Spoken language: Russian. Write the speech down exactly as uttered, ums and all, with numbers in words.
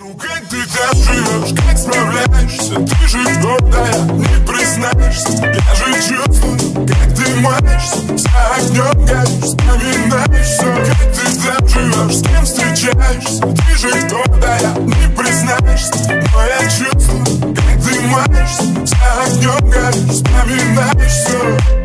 Ну как ты там живешь, как справляешься? Ты же гордая, не признаешься. Я же чувствую, как ты маешься, за огнем горишь, вспоминаешь все. Как ты там живешь, с кем встречаешься? Ты же гордая, не признаешься. Но я чувствую, как ты маешься, за огнем горишь, вспоминаешь все.